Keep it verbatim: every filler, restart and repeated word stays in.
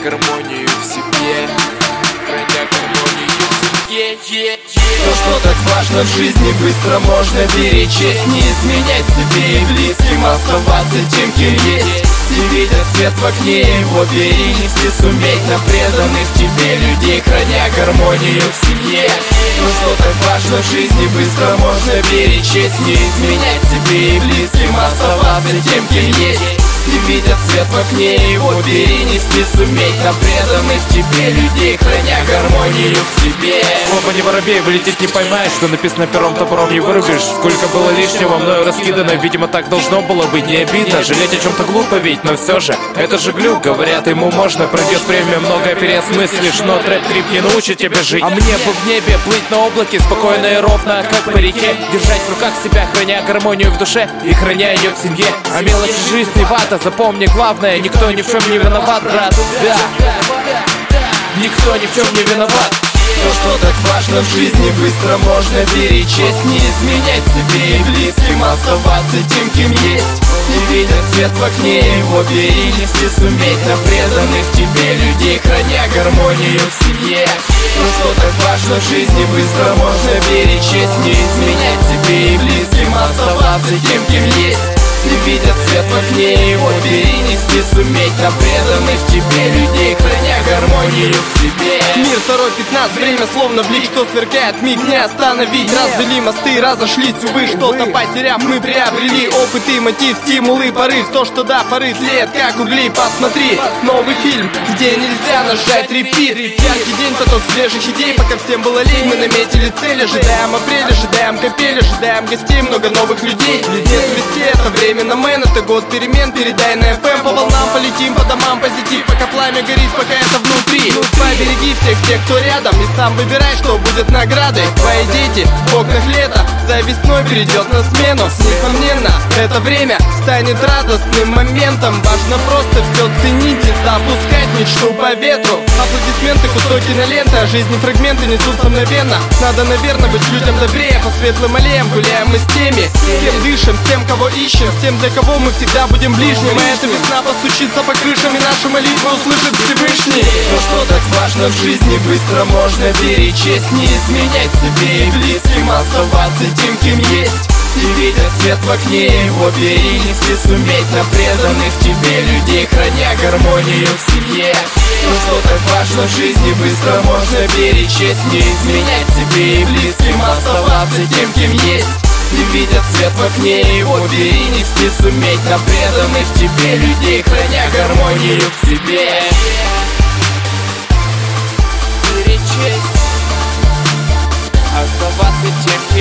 гармонию в себе, храня гармонию в себе, yeah, yeah. То, что так важно в жизни, быстро можно перечесть. Не изменять себе и близким, оставаться тем, кем есть. Не видя свет в окне, его бери, нести суметь на преданных тебе людей, храня гармонию в семье. То, что так важно в жизни, быстро можно перечесть. Не изменять себе и близким, оставаться тем, кем есть. Не видя свет в окне, его бери, нести суметь на преданных тебе людей, храня гармонию в себе. Слово не воробей, вылететь не поймаешь, что написано пером, топором не вырубишь. Сколько было лишнего мною раскидано, видимо так должно было быть. Не обидно, жалеть о чем-то глупо ведь, но все же это же глюк, говорят ему можно. Пройдет время, многое переосмыслишь, но трэп-трип не научит тебя жить. А мне бы в небе плыть на облаке, спокойно и ровно, как по реке. Держать в руках себя, храня гармонию в душе и храня ее в семье. А мелочь жизни вата, запомни главное, никто ни в чем не виноват, брат. Да, никто ни в чем не виноват. То, что так важно в жизни, быстро можно перечесть. Не изменять себе и близким, оставаться тем, кем есть. Не видя свет в окне, его бери, нести суметь на преданных тебе людей, храня гармонию в семье. То, что так важно в жизни, быстро можно перечесть. Не изменять себе и близким, оставаться тем, кем есть. Не видя свет в окне, его бери, нести суметь на преданных тебе людей, храня гармонию в себе. Мир второй пятнадцать, время словно блик, что сверкает, миг не остановить. Развели мосты, разошлись, увы, что-то потеряв, мы приобрели опыт и мотив, стимул и порыв. То, что да, поры тлеет, как угли, посмотри. Новый фильм, где нельзя нажать репит. Яркий день, поток свежих идей, пока всем было лень, мы наметили цель. Ожидаем апреля, ожидаем капель, ожидаем гостей, много новых людей. Нет вести, это время на мэн, это год перемен, передай на эф эм. По волнам полетим, по домам позитив, пока пламя горит, пока это внутри. Побереги всех тех, кто рядом, и сам выбирай, что будет наградой. Твои дети в окнах лета, за весной придет на смену. Несомненно, это время станет радостным моментом. Важно просто все ценить и запускать мечту по ветру. Аплодисменты, кусок киноленты, а жизни фрагменты несутся мгновенно. Надо, наверное, быть людям добрее, по светлым аллеям гуляем мы с теми, с кем дышим, с тем, кого ищем, с тем, для кого мы всегда будем ближним. И эта весна постучится по крышам, и наши молитвы услышит Всевышний. То, что так важно в жизни, быстро можно перечесть. Не изменять себе и близким, оставаться тем, кем есть. Не видя свет в окне, его бери, нести суметь на преданных тебе людей, храня гармонию в семье. То, что так важно в жизни, быстро можно перечесть. Не изменять себе и близким, оставаться тем, кем есть. Не видя свет в окне, его бери, нести суметь на преданных тебе людей, храня гармонию в себе. Перечесть, оставаться тем, кем